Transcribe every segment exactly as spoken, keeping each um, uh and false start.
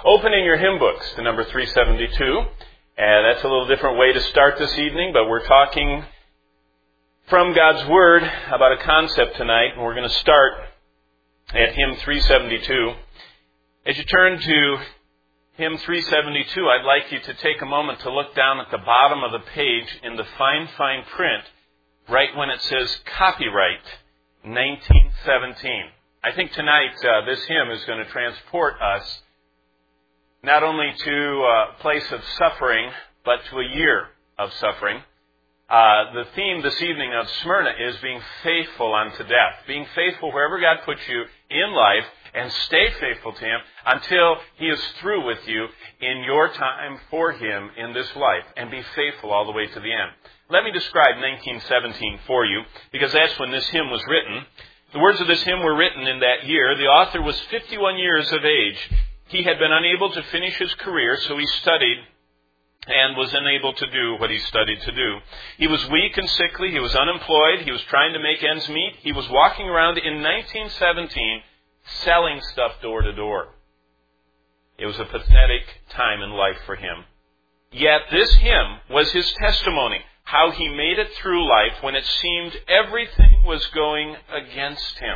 open in your hymn books to number three seventy-two. And that's a little different way to start this evening, but we're talking from God's Word about a concept tonight. And we're going to start at hymn three seventy-two. As you turn to hymn three seventy-two, I'd like you to take a moment to look down at the bottom of the page in the fine, fine print, right when it says copyright nineteen seventeen. I think tonight uh, this hymn is going to transport us not only to a place of suffering, but to a year of suffering. Uh, the theme this evening of Smyrna is being faithful unto death. Being faithful wherever God puts you in life, and stay faithful to Him until He is through with you in your time for Him in this life. And be faithful all the way to the end. Let me describe nineteen seventeen for you, because that's when this hymn was written. The words of this hymn were written in that year. The author was fifty-one years of age. He had been unable to finish his career, so he studied and was unable to do what he studied to do. He was weak and sickly. He was unemployed. He was trying to make ends meet. He was walking around in nineteen seventeen selling stuff door to door. It was a pathetic time in life for him. Yet this hymn was his testimony, how he made it through life when it seemed everything was going against him.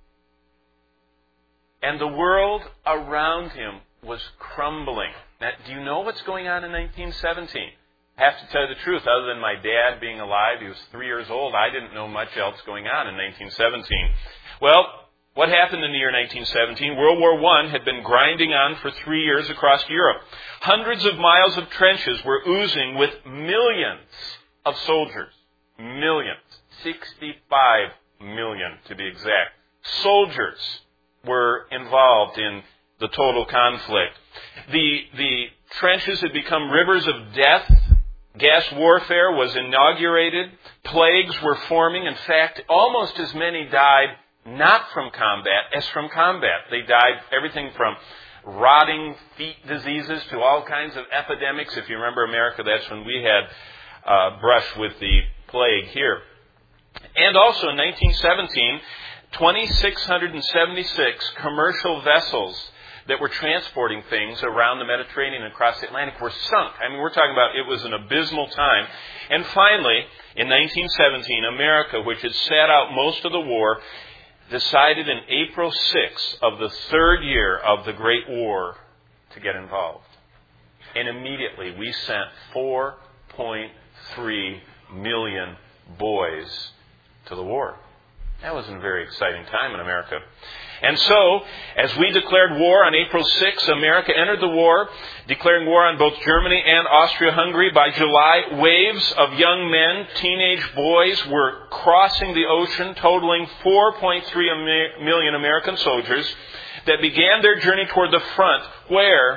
And the world around him was crumbling. Now, do you know what's going on in nineteen seventeen? I have to tell you the truth, other than my dad being alive, he was three years old, I didn't know much else going on in nineteen seventeen. Well, what happened in the year nineteen seventeen? World War One had been grinding on for three years across Europe. Hundreds of miles of trenches were oozing with millions of soldiers. Millions. sixty-five million to be exact. Soldiers were involved in the total conflict. The, the trenches had become rivers of death. Gas warfare was inaugurated. Plagues were forming. In fact, almost as many died not from combat as from combat. They died everything from rotting feet diseases to all kinds of epidemics. If you remember America, that's when we had uh, brush with the plague here. And also in nineteen seventeen, two thousand six hundred seventy-six commercial vessels that were transporting things around the Mediterranean and across the Atlantic were sunk. I mean, we're talking about it was an abysmal time. And finally, in nineteen seventeen, America, which had sat out most of the war, decided in April sixth of the third year of the Great War to get involved. And immediately we sent four point three million boys to the war. That wasn't a very exciting time in America. And so, as we declared war on April sixth, America entered the war, declaring war on both Germany and Austria-Hungary. By July, waves of young men, teenage boys, were crossing the ocean, totaling four point three million American soldiers that began their journey toward the front, where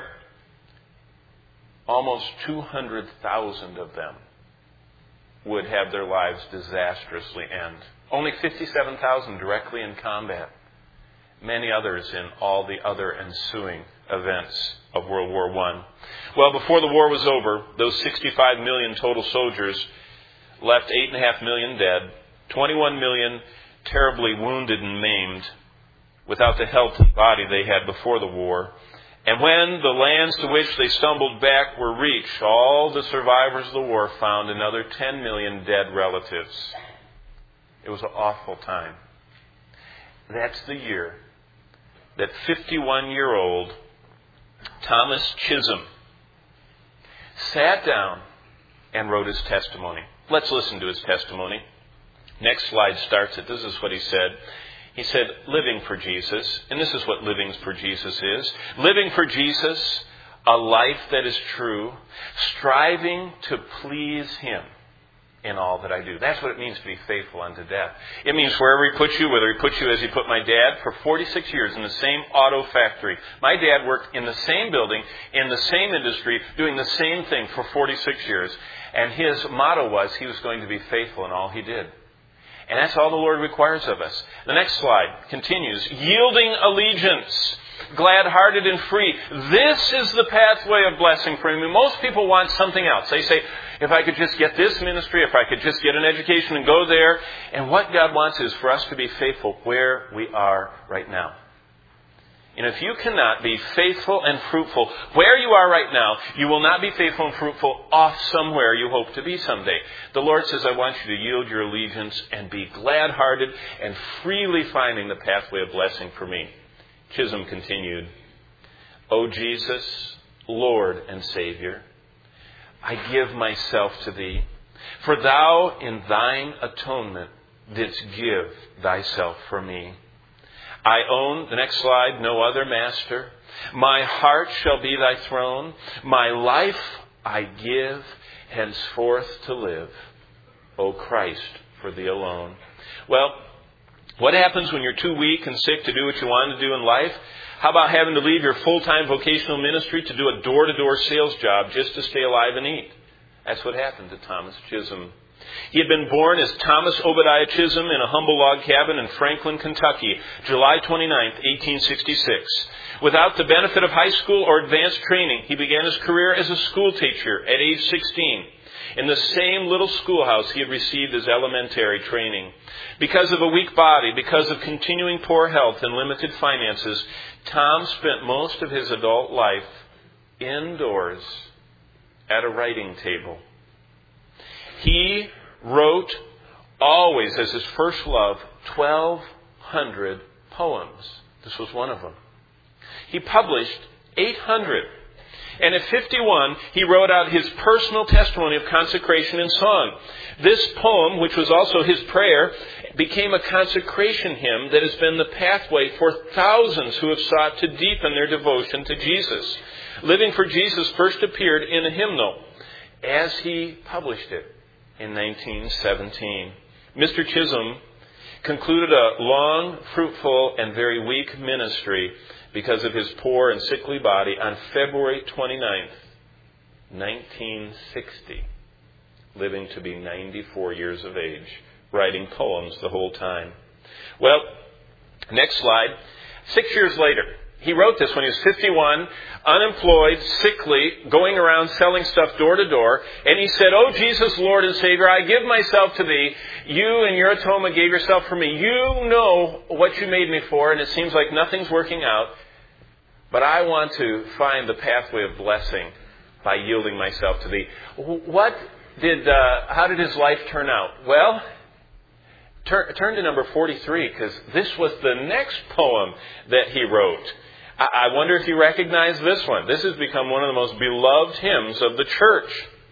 almost two hundred thousand of them would have their lives disastrously end. Only fifty-seven thousand directly in combat. Many others in all the other ensuing events of World War One. Well, before the war was over, those sixty-five million total soldiers left eight point five million dead, twenty-one million terribly wounded and maimed, without the healthy body they had before the war. And when the lands to which they stumbled back were reached, all the survivors of the war found another ten million dead relatives. It was an awful time. That's the year that fifty-one-year-old Thomas Chisholm sat down and wrote his testimony. Let's listen to his testimony. Next slide starts it. This is what he said. He said, living for Jesus, and this is what living for Jesus is. Living for Jesus, a life that is true, striving to please Him in all that I do. That's what it means to be faithful unto death. It means wherever He puts you, whether He puts you as He put my dad for forty-six years in the same auto factory. My dad worked in the same building, in the same industry, doing the same thing for forty-six years. And his motto was he was going to be faithful in all he did. And that's all the Lord requires of us. The next slide continues. Yielding allegiance, glad-hearted and free. This is the pathway of blessing for Him. Most people want something else. They say, if I could just get this ministry, if I could just get an education and go there. And what God wants is for us to be faithful where we are right now. And if you cannot be faithful and fruitful where you are right now, you will not be faithful and fruitful off somewhere you hope to be someday. The Lord says, I want you to yield your allegiance and be glad-hearted and freely finding the pathway of blessing for me. Chisholm continued, O Jesus, Lord and Savior, I give myself to Thee, for Thou in Thine atonement didst give Thyself for me. I own, the next slide, no other master. My heart shall be Thy throne. My life I give henceforth to live. O Christ, for Thee alone. Well, what happens when you're too weak and sick to do what you want to do in life? How about having to leave your full-time vocational ministry to do a door-to-door sales job just to stay alive and eat? That's what happened to Thomas Chisholm. He had been born as Thomas Obadiah Chisholm in a humble log cabin in Franklin, Kentucky, July twenty-ninth, eighteen sixty-six. Without the benefit of high school or advanced training, he began his career as a school teacher at age sixteen. In the same little schoolhouse he had received his elementary training. Because of a weak body, because of continuing poor health and limited finances, Tom spent most of his adult life indoors at a writing table. He wrote, always as his first love, twelve hundred poems. This was one of them. He published eight hundred. And at fifty-one, he wrote out his personal testimony of consecration in song. This poem, which was also his prayer, became a consecration hymn that has been the pathway for thousands who have sought to deepen their devotion to Jesus. Living for Jesus first appeared in a hymnal as he published it in nineteen seventeen. Mister Chisholm concluded a long, fruitful, and very weak ministry because of his poor and sickly body on February twenty-ninth, nineteen sixty, living to be ninety-four years of age, writing poems the whole time. Well, next slide. Six years later, he wrote this when he was fifty-one, unemployed, sickly, going around selling stuff door to door. And he said, "O Jesus, Lord and Savior, I give myself to Thee. You in your atonement gave yourself for me. You know what you made me for, and it seems like nothing's working out. But I want to find the pathway of blessing by yielding myself to Thee." What did, uh, how did his life turn out? Well, turn, turn to number forty-three, because this was the next poem that he wrote. I wonder if you recognize this one. This has become one of the most beloved hymns of the church.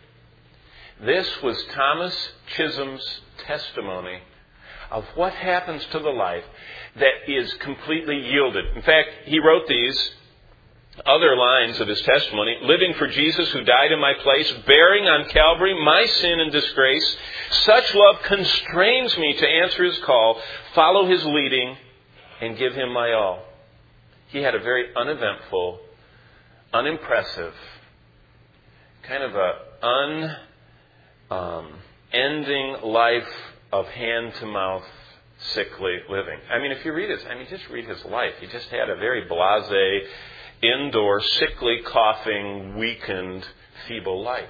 This was Thomas Chisholm's testimony of what happens to the life that is completely yielded. In fact, he wrote these other lines of his testimony: living for Jesus who died in my place, bearing on Calvary my sin and disgrace. Such love constrains me to answer His call, follow His leading, and give Him my all. He had a very uneventful, unimpressive, kind of a unending life of hand-to-mouth, sickly living. I mean, if you read his, I mean, just read his life. He just had a very blasé, indoor, sickly, coughing, weakened, feeble life.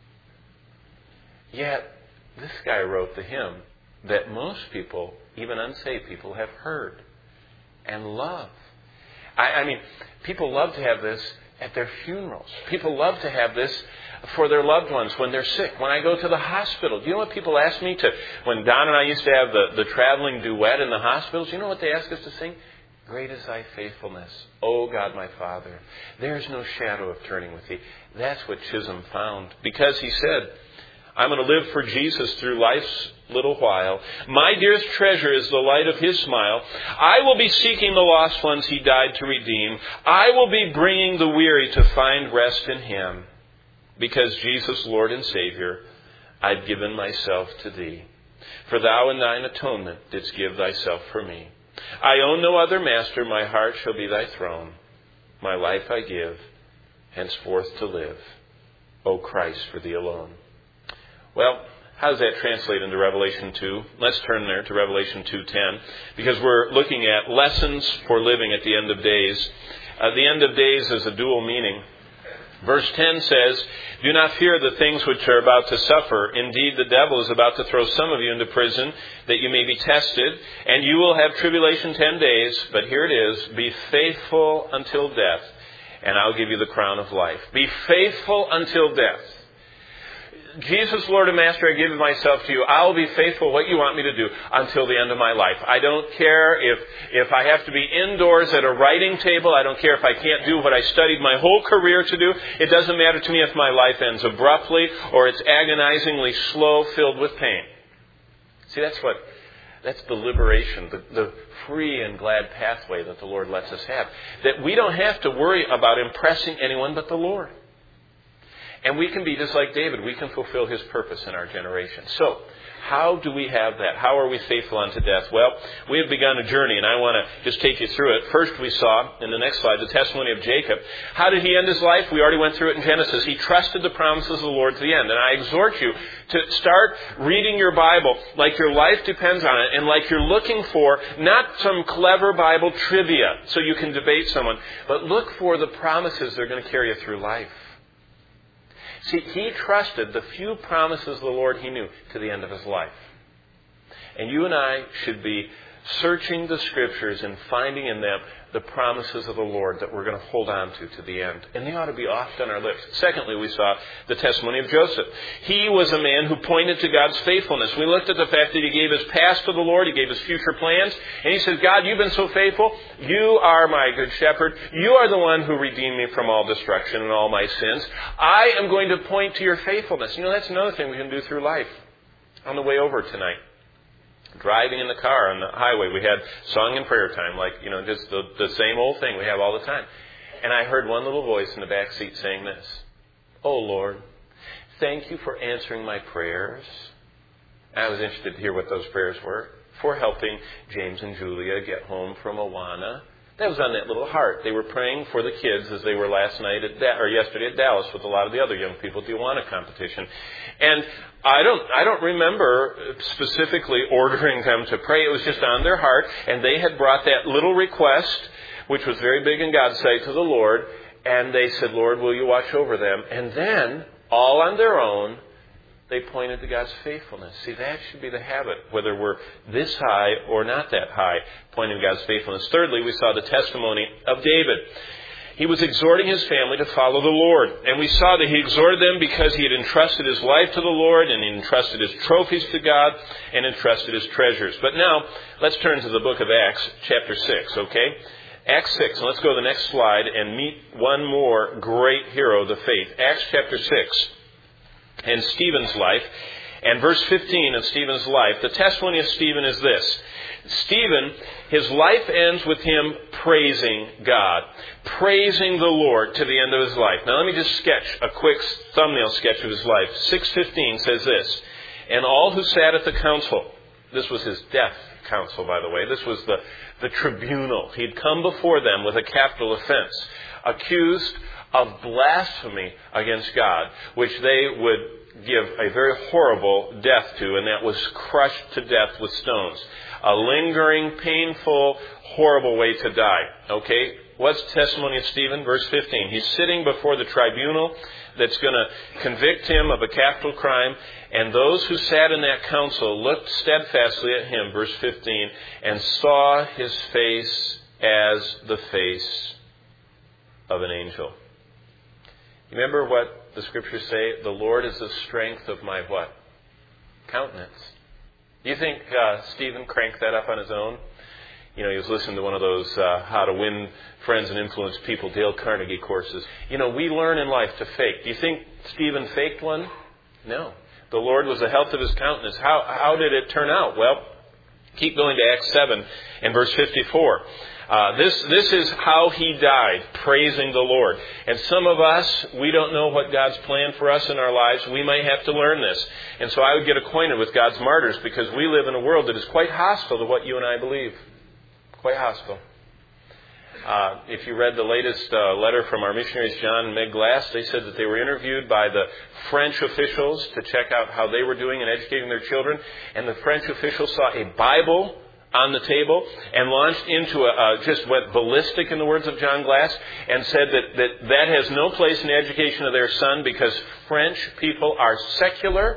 Yet, this guy wrote the hymn that most people, even unsaved people, have heard and love. I, I mean, people love to have this at their funerals. People love to have this for their loved ones when they're sick. When I go to the hospital, do you know what people ask me to, when Don and I used to have the, the traveling duet in the hospitals, do you know what they ask us to sing? Great is Thy faithfulness, O God my Father. There is no shadow of turning with Thee. That's what Chisholm found. Because he said, I'm going to live for Jesus through life's little while. My dearest treasure is the light of His smile. I will be seeking the lost ones He died to redeem. I will be bringing the weary to find rest in Him. Because Jesus, Lord and Savior, I've given myself to Thee. For Thou in Thine atonement didst give Thyself for me. I own no other master. My heart shall be Thy throne. My life I give, henceforth to live. O Christ, for Thee alone. Well, how does that translate into Revelation two? Let's turn there to Revelation two ten, because we're looking at lessons for living at the end of days. Uh, the end of days is a dual meaning. Verse ten says, "Do not fear the things which are about to suffer. Indeed, the devil is about to throw some of you into prison, that you may be tested. And you will have tribulation ten days. But here it is, be faithful until death, and I'll give you the crown of life." Be faithful until death. Jesus, Lord and Master, I give myself to you. I'll be faithful what you want me to do until the end of my life. I don't care if, if I have to be indoors at a writing table. I don't care if I can't do what I studied my whole career to do. It doesn't matter to me if my life ends abruptly or it's agonizingly slow, filled with pain. See, that's what, that's the liberation, the, the free and glad pathway that the Lord lets us have. That we don't have to worry about impressing anyone but the Lord. And we can be just like David. We can fulfill his purpose in our generation. So, how do we have that? How are we faithful unto death? Well, we have begun a journey, and I want to just take you through it. First, we saw, in the next slide, the testimony of Jacob. How did he end his life? We already went through it in Genesis. He trusted the promises of the Lord to the end. And I exhort you to start reading your Bible like your life depends on it, and like you're looking for not some clever Bible trivia so you can debate someone, but look for the promises that are going to carry you through life. See, he trusted the few promises of the Lord he knew to the end of his life. And you and I should be searching the Scriptures and finding in them the promises of the Lord that we're going to hold on to to the end. And they ought to be oft on our lips. Secondly, we saw the testimony of Joseph. He was a man who pointed to God's faithfulness. We looked at the fact that he gave his past to the Lord. He gave his future plans. And he said, God, you've been so faithful. You are my good shepherd. You are the one who redeemed me from all destruction and all my sins. I am going to point to your faithfulness. You know, that's another thing we can do through life. On the way over tonight, driving in the car on the highway, we had song and prayer time, like, you know, just the, the same old thing we have all the time. And I heard one little voice in the back seat saying this: "Oh Lord, thank you for answering my prayers." And I was interested to hear what those prayers were. For helping James and Julia get home from Awana. That was on that little heart. They were praying for the kids as they were last night at da- or yesterday at Dallas with a lot of the other young people at the Awana competition. And I don't I don't remember specifically ordering them to pray. It was just on their heart, and they had brought that little request, which was very big in God's sight, to the Lord, and they said, "Lord, will you watch over them?" And then, all on their own, they pointed to God's faithfulness. See, that should be the habit, whether we're this high or not that high, pointing to God's faithfulness. Thirdly, we saw the testimony of David. He was exhorting his family to follow the Lord. And we saw that he exhorted them because he had entrusted his life to the Lord, and he entrusted his trophies to God, and entrusted his treasures. But now, let's turn to the book of Acts, chapter six, okay? Acts six, and let's go to the next slide and meet one more great hero of the faith. Acts chapter six. And Stephen's life, and verse fifteen of Stephen's life. The testimony of Stephen is this: Stephen, his life ends with him praising God, praising the Lord to the end of his life. Now let me just sketch a quick thumbnail sketch of his life. six fifteen says this: "And all who sat at the council," this was his death council, by the way, this was the, the tribunal. He'd come before them with a capital offense, accused of blasphemy against God, which they would give a very horrible death to, and that was crushed to death with stones. A lingering, painful, horrible way to die. Okay? What's the testimony of Stephen? Verse fifteen. He's sitting before the tribunal that's going to convict him of a capital crime, and those who sat in that council looked steadfastly at him, verse fifteen, and saw his face as the face of an angel. Remember what the Scriptures say? The Lord is the strength of my what? Countenance. Do you think uh, Stephen cranked that up on his own? You know, he was listening to one of those uh, How to Win Friends and Influence People, Dale Carnegie courses. You know, we learn in life to fake. Do you think Stephen faked one? No. The Lord was the health of his countenance. How, how did it turn out? Well, keep going to Acts seven and verse fifty-four. Uh, this this is how he died, praising the Lord. And some of us, we don't know what God's plan for us in our lives. We might have to learn this. And so I would get acquainted with God's martyrs, because we live in a world that is quite hostile to what you and I believe. Quite hostile. Uh, if you read the latest uh, letter from our missionaries, John and Meg Glass, they said that they were interviewed by the French officials to check out how they were doing in educating their children. And the French officials saw a Bible on the table and launched into a, uh, just went ballistic, in the words of John Glass, and said that, that that has no place in the education of their son because French people are secular.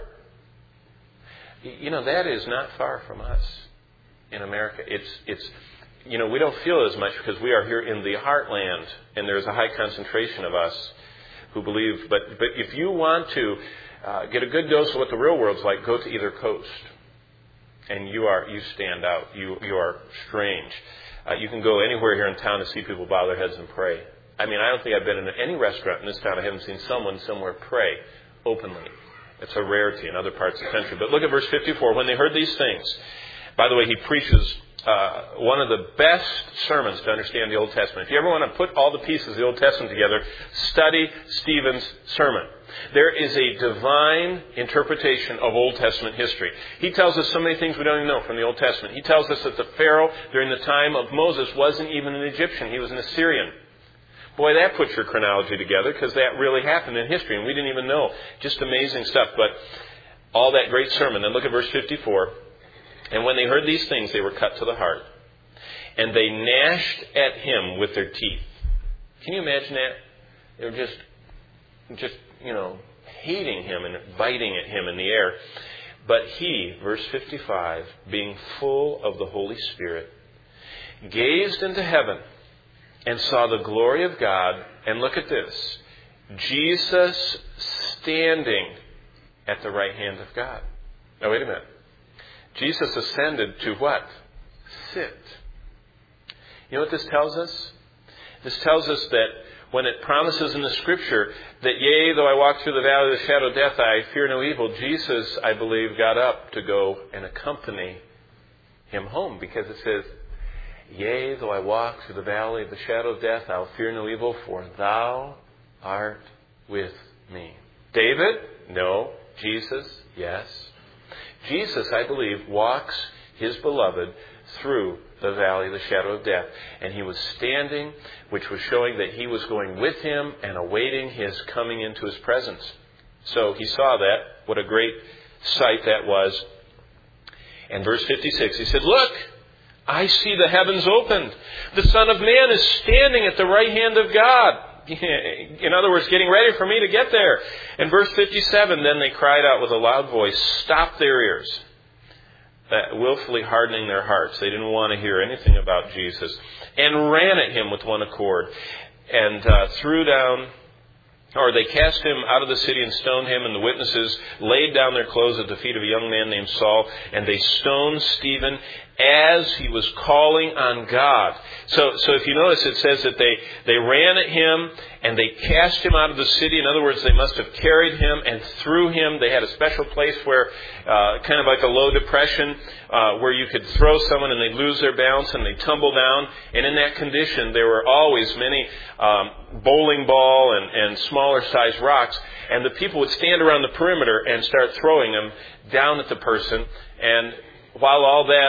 You know, that is not far from us in America. It's, it's, you know, we don't feel as much because we are here in the heartland and there's a high concentration of us who believe. But, but if you want to uh, get a good dose of what the real world's like, go to either coast. And you are you stand out. You you are strange. Uh, you can go anywhere here in town to see people bow their heads and pray. I mean, I don't think I've been in any restaurant in this town I haven't seen someone somewhere pray openly. It's a rarity in other parts of the country. But look at verse fifty-four. When they heard these things, by the way, he preaches uh, one of the best sermons to understand the Old Testament. If you ever want to put all the pieces of the Old Testament together, study Stephen's sermon. There is a divine interpretation of Old Testament history. He tells us so many things we don't even know from the Old Testament. He tells us that the Pharaoh during the time of Moses wasn't even an Egyptian. He was an Assyrian. Boy, that puts your chronology together because that really happened in history and we didn't even know. Just amazing stuff. But all that great sermon. Then look at verse fifty-four. And when they heard these things, they were cut to the heart. And they gnashed at him with their teeth. Can you imagine that? They were just, just, you know, hating him and biting at him in the air. But he, verse fifty-five, being full of the Holy Spirit, gazed into heaven and saw the glory of God. And look at this. Jesus standing at the right hand of God. Now, wait a minute. Jesus ascended to what? Sit. You know what this tells us? This tells us that when it promises in the Scripture that, yea, though I walk through the valley of the shadow of death, I fear no evil, Jesus, I believe, got up to go and accompany him home. Because it says, yea, though I walk through the valley of the shadow of death, I'll fear no evil, for thou art with me. David? No. Jesus? Yes. Jesus, I believe, walks his beloved through the valley of the shadow of death. And he was standing, which was showing that he was going with him and awaiting his coming into his presence. So he saw that. What a great sight that was. And verse fifty-six, he said, look, I see the heavens opened. The Son of Man is standing at the right hand of God. In other words, getting ready for me to get there. In verse fifty-seven, then they cried out with a loud voice, stopped their ears, uh, willfully hardening their hearts. They didn't want to hear anything about Jesus. And ran at him with one accord. And uh, threw down, or they cast him out of the city and stoned him. And the witnesses laid down their clothes at the feet of a young man named Saul. And they stoned Stephen as he was calling on God. So, so if you notice, it says that they, they ran at him and they cast him out of the city. In other words, they must have carried him and threw him. They had a special place where, uh, kind of like a low depression, uh, where you could throw someone and they'd lose their balance and they'd tumble down. And in that condition, there were always many um, bowling ball and, and smaller sized rocks. And the people would stand around the perimeter and start throwing them down at the person. And while all that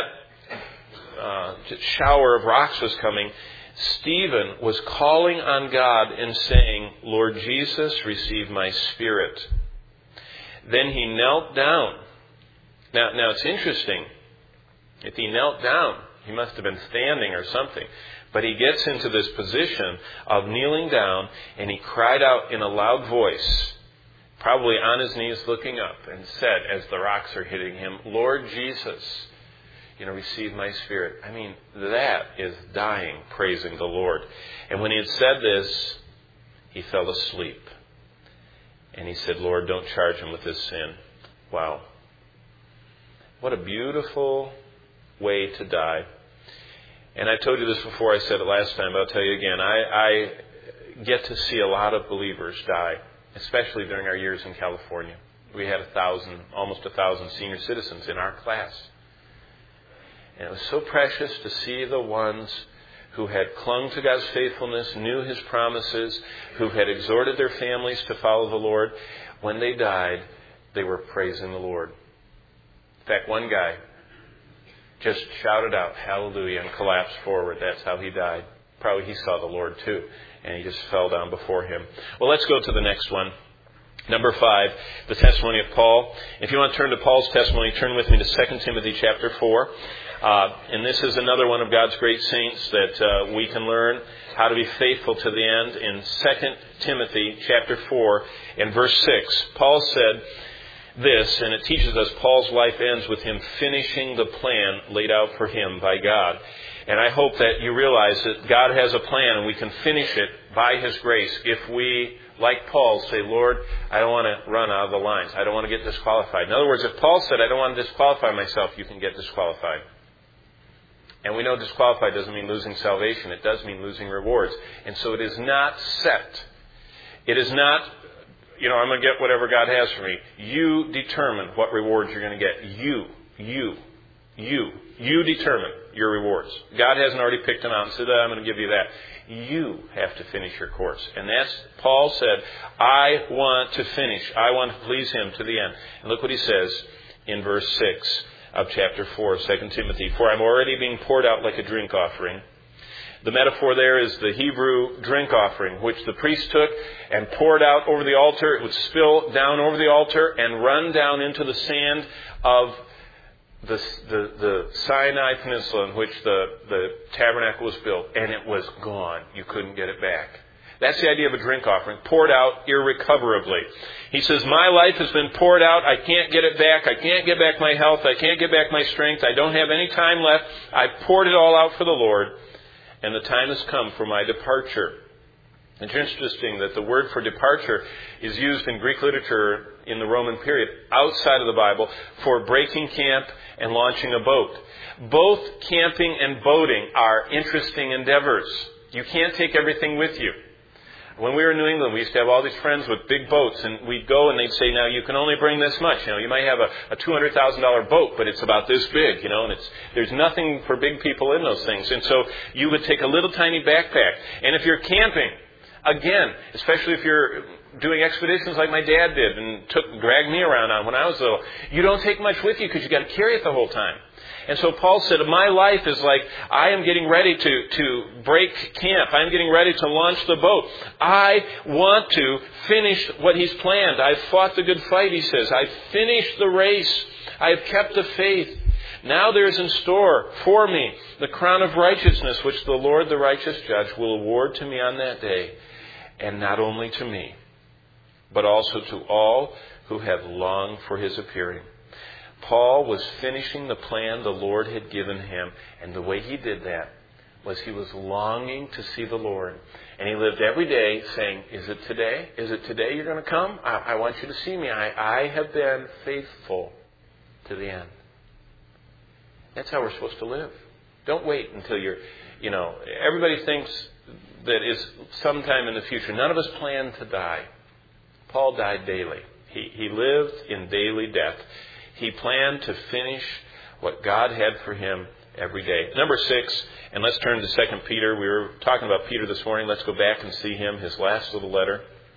Uh, shower of rocks was coming, Stephen was calling on God and saying, Lord Jesus, receive my spirit. Then he knelt down. Now, now it's interesting. If he knelt down, he must have been standing or something. But he gets into this position of kneeling down and he cried out in a loud voice, probably on his knees looking up, and said, as the rocks are hitting him, Lord Jesus, you know, receive my spirit. I mean, that is dying, praising the Lord. And when he had said this, he fell asleep. And he said, Lord, don't charge him with this sin. Wow. What a beautiful way to die. And I told you this before, I said it last time, but I'll tell you again. I, I get to see a lot of believers die, especially during our years in California. We had a thousand, almost a thousand senior citizens in our class. And it was so precious to see the ones who had clung to God's faithfulness, knew His promises, who had exhorted their families to follow the Lord. When they died, they were praising the Lord. In fact, one guy just shouted out, hallelujah, and collapsed forward. That's how he died. Probably he saw the Lord too, and he just fell down before Him. Well, let's go to the next one. Number five, the testimony of Paul. If you want to turn to Paul's testimony, turn with me to Second Timothy chapter four. Uh, and this is another one of God's great saints that uh, we can learn how to be faithful to the end. In Second Timothy chapter four and verse six, Paul said this, and it teaches us Paul's life ends with him finishing the plan laid out for him by God. And I hope that you realize that God has a plan and we can finish it by His grace if we, like Paul, say, Lord, I don't want to run out of the lines. I don't want to get disqualified. In other words, if Paul said, I don't want to disqualify myself, you can get disqualified. And we know disqualified doesn't mean losing salvation. It does mean losing rewards. And so it is not set. It is not, you know, I'm going to get whatever God has for me. You determine what rewards you're going to get. You, you, you, you determine your rewards. God hasn't already picked them out and said, I'm going to give you that. You have to finish your course. And that's, Paul said, I want to finish. I want to please Him to the end. And look what he says in verse six of chapter four of Second Timothy. For I'm already being poured out like a drink offering. The metaphor there is the Hebrew drink offering, which the priest took and poured out over the altar. It would spill down over the altar and run down into the sand of the, the, the Sinai Peninsula in which the, the tabernacle was built. And it was gone. You couldn't get it back. That's the idea of a drink offering, poured out irrecoverably. He says, my life has been poured out. I can't get it back. I can't get back my health. I can't get back my strength. I don't have any time left. I poured it all out for the Lord. And the time has come for my departure. It's interesting that the word for departure is used in Greek literature in the Roman period outside of the Bible for breaking camp and launching a boat. Both camping and boating are interesting endeavors. You can't take everything with you. When we were in New England, we used to have all these friends with big boats, and we'd go and they'd say, now you can only bring this much. You know, you might have a, a two hundred thousand dollars boat, but it's about this big, you know, and it's, there's nothing for big people in those things. And so you would take a little tiny backpack. And if you're camping, again, especially if you're doing expeditions like my dad did and took, dragged me around on when I was little, you don't take much with you because you got to carry it the whole time. And so Paul said, my life is like, I am getting ready to, to break camp. I'm getting ready to launch the boat. I want to finish what he's planned. I've fought the good fight, he says. I've finished the race. I've kept the faith. Now there is in store for me the crown of righteousness, which the Lord, the righteous judge, will award to me on that day. And not only to me, but also to all who have longed for his appearing. Paul was finishing the plan the Lord had given him. And the way he did that was he was longing to see the Lord. And he lived every day saying, is it today? Is it today you're going to come? I, I want you to see me. I, I have been faithful to the end. That's how we're supposed to live. Don't wait until you're, you know, everybody thinks that is sometime in the future. None of us plan to die. Paul died daily. He, he lived in daily death. He planned to finish what God had for him every day. Number six, and let's turn to Second Peter. We were talking about Peter this morning. Let's go back and see him, his last little letter.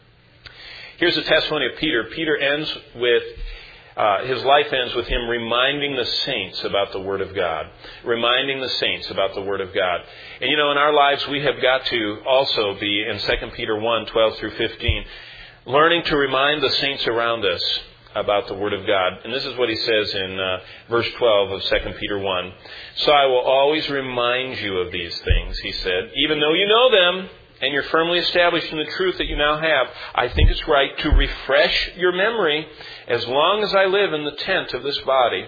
Here's the testimony of Peter. Peter ends with, uh, his life ends with him reminding the saints about the Word of God. Reminding the saints about the Word of God. And you know, in our lives, we have got to also be, in Second Peter one, twelve through fifteen, learning to remind the saints around us about the Word of God. And this is what he says in uh, verse twelve of Second Peter one. So I will always remind you of these things, he said, even though you know them and you're firmly established in the truth that you now have. I think it's right to refresh your memory as long as I live in the tent of this body.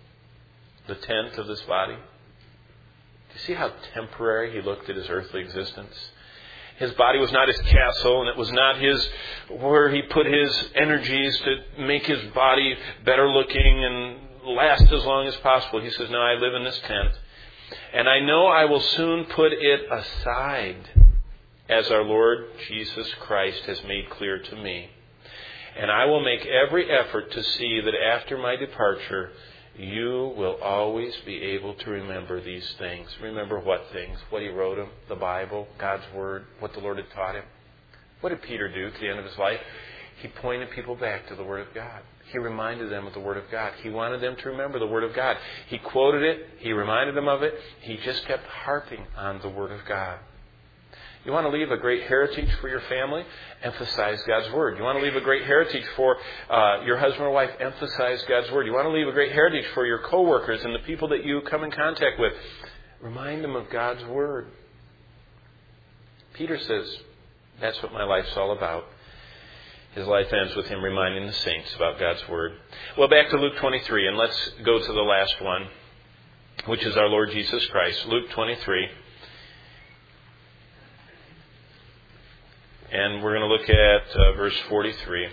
The tent of this body. Do you see how temporary he looked at his earthly existence? His body was not his castle, and it was not his where he put his energies to make his body better looking and last as long as possible. He says, no, I live in this tent, and I know I will soon put it aside, as our Lord Jesus Christ has made clear to me. And I will make every effort to see that after my departure, you will always be able to remember these things. Remember what things? What he wrote him, the Bible, God's Word, what the Lord had taught him. What did Peter do to the end of his life? He pointed people back to the Word of God. He reminded them of the Word of God. He wanted them to remember the Word of God. He quoted it. He reminded them of it. He just kept harping on the Word of God. You want to leave a great heritage for your family? Emphasize God's Word. You want to leave a great heritage for uh, your husband or wife? Emphasize God's Word. You want to leave a great heritage for your coworkers and the people that you come in contact with? Remind them of God's Word. Peter says, that's what my life's all about. His life ends with him reminding the saints about God's Word. Well, back to Luke twenty-three, and let's go to the last one, which is our Lord Jesus Christ. Luke twenty-three. And we're going to look at uh, verse forty-three.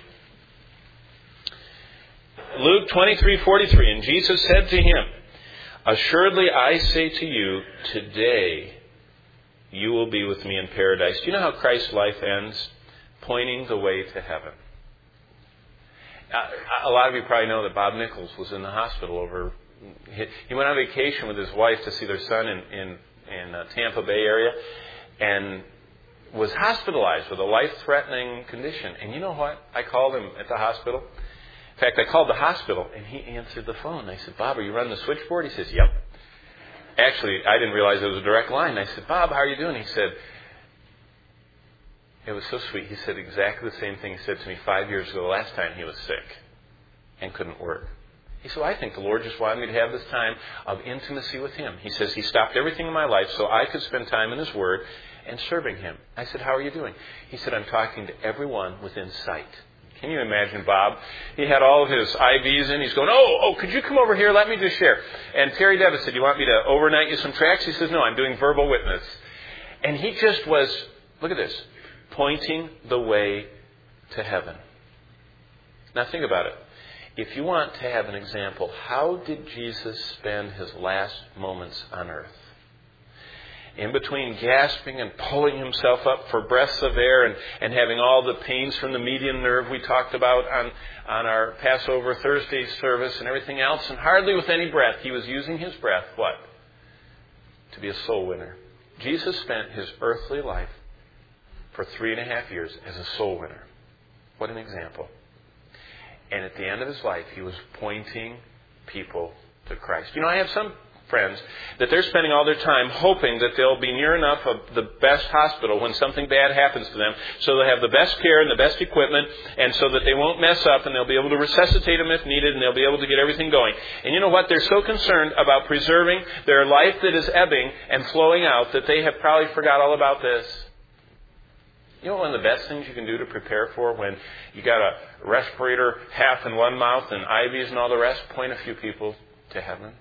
Luke twenty-three forty-three. And Jesus said to him, assuredly I say to you, today you will be with me in paradise. Do you know how Christ's life ends? Pointing the way to heaven. A lot of you probably know that Bob Nichols was in the hospital over... He went on vacation with his wife to see their son in, in, in uh, Tampa Bay area and was hospitalized with a life-threatening condition. And you know what? I called him at the hospital. In fact, I called the hospital and he answered the phone. I said, Bob, are you running the switchboard? He says, yep. Actually, I didn't realize it was a direct line. I said, Bob, how are you doing? He said... It was so sweet. He said exactly the same thing he said to me five years ago, the last time he was sick and couldn't work. He said, well, I think the Lord just wanted me to have this time of intimacy with Him. He says He stopped everything in my life so I could spend time in His Word and serving Him. I said, how are you doing? He said, I'm talking to everyone within sight. Can you imagine Bob? He had all of his I Vs in. He's going, oh, oh, could you come over here? Let me just share. And Terry Devitt said, you want me to overnight you some tracts? He says, no, I'm doing verbal witness. And he just was, look at this, pointing the way to heaven. Now think about it. If you want to have an example, how did Jesus spend His last moments on earth? In between gasping and pulling Himself up for breaths of air and, and having all the pains from the median nerve we talked about on, on our Passover Thursday service and everything else, and hardly with any breath, He was using His breath, what? To be a soul winner. Jesus spent His earthly life for three and a half years as a soul winner. What an example. And at the end of His life, He was pointing people to Christ. You know, I have some friends that they're spending all their time hoping that they'll be near enough of the best hospital when something bad happens to them so they'll have the best care and the best equipment and so that they won't mess up and they'll be able to resuscitate them if needed and they'll be able to get everything going. And you know what? They're so concerned about preserving their life that is ebbing and flowing out that they have probably forgot all about this. You know one of the best things you can do to prepare for when you got a respirator half in one mouth and I Vs and all the rest? Point a few people to heaven.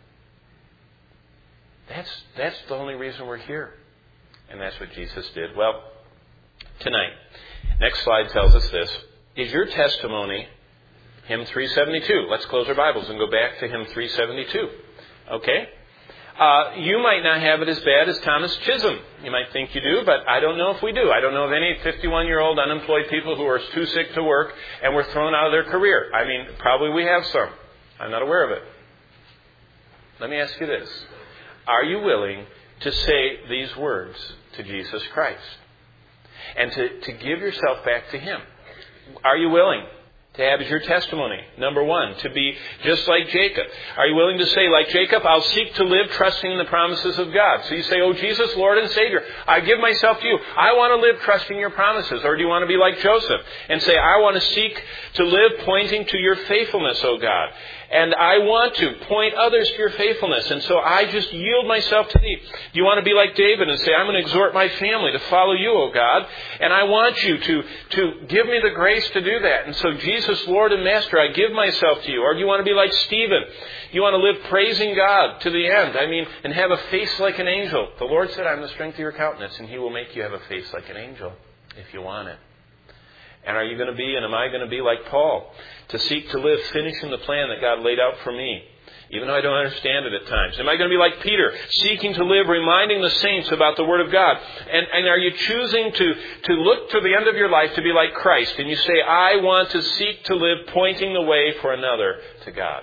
That's, that's the only reason we're here. And that's what Jesus did. Well, tonight, next slide tells us this. Is your testimony hymn three seventy-two? Let's close our Bibles and go back to hymn three seventy-two. Okay? Uh, you might not have it as bad as Thomas Chisholm. You might think you do, but I don't know if we do. I don't know of any fifty-one-year-old unemployed people who are too sick to work and were thrown out of their career. I mean, probably we have some. I'm not aware of it. Let me ask you this. Are you willing to say these words to Jesus Christ? And to, to give yourself back to Him? Are you willing to have as your testimony, number one, to be just like Jacob? Are you willing to say, like Jacob, I'll seek to live trusting in the promises of God? So you say, oh, Jesus, Lord and Savior, I give myself to you. I want to live trusting your promises. Or do you want to be like Joseph and say, I want to seek to live pointing to your faithfulness, O God. And I want to point others to your faithfulness. And so I just yield myself to thee. Do you want to be like David and say, I'm going to exhort my family to follow you, O God. And I want you to, to give me the grace to do that. And so Jesus, Lord and Master, I give myself to you. Or do you want to be like Stephen? You want to live praising God to the end. I mean, and have a face like an angel. The Lord said, I'm the strength of your countenance. And He will make you have a face like an angel if you want it. And are you going to be, and am I going to be like Paul, to seek to live finishing the plan that God laid out for me, even though I don't understand it at times? Am I going to be like Peter, seeking to live, reminding the saints about the Word of God? And, and are you choosing to, to look to the end of your life to be like Christ? And you say, I want to seek to live, pointing the way for another to God.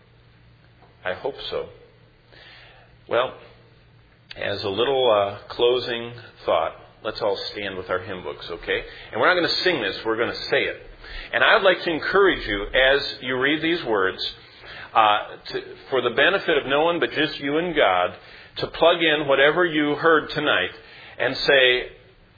I hope so. Well, as a little uh, closing thought, let's all stand with our hymn books, okay? And we're not going to sing this, we're going to say it. And I would like to encourage you, as you read these words, uh, to, for the benefit of no one but just you and God, to plug in whatever you heard tonight and say,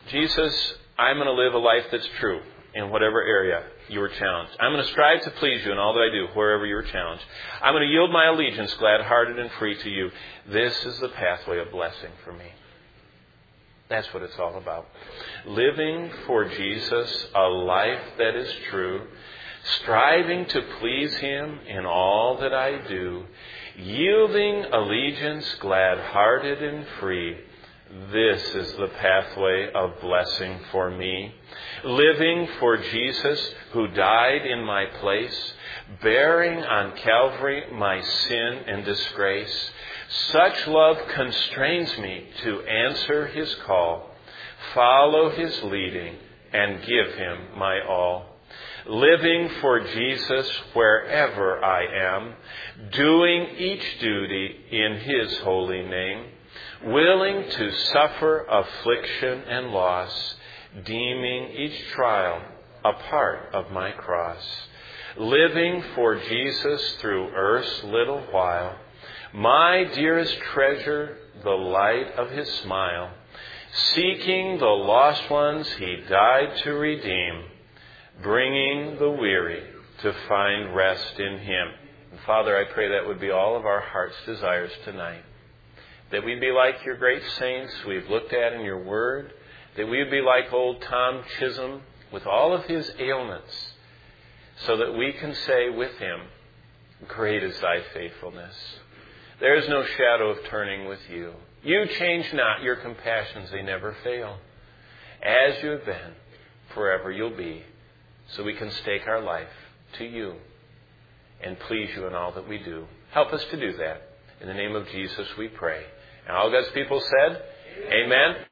Jesus, I'm going to live a life that's true in whatever area you were challenged. I'm going to strive to please you in all that I do, wherever you were challenged. I'm going to yield my allegiance, glad-hearted and free to you. This is the pathway of blessing for me. That's what it's all about. Living for Jesus, a life that is true, striving to please Him in all that I do, yielding allegiance, glad-hearted and free. This is the pathway of blessing for me. Living for Jesus, who died in my place, bearing on Calvary my sin and disgrace. Such love constrains me to answer His call, follow His leading, and give Him my all. Living for Jesus wherever I am, doing each duty in His holy name, willing to suffer affliction and loss, deeming each trial a part of my cross. Living for Jesus through earth's little while, my dearest treasure, the light of His smile, seeking the lost ones He died to redeem, bringing the weary to find rest in Him. And Father, I pray that would be all of our heart's desires tonight. That we'd be like your great saints we've looked at in your word. That we would be like old Tom Chisholm with all of his ailments. So that we can say with him, great is thy faithfulness. There is no shadow of turning with you. You change not, your compassions, they never fail. As you have been, forever you'll be. So we can stake our life to you and please you in all that we do. Help us to do that. In the name of Jesus we pray. And all God's people said, Amen. Amen.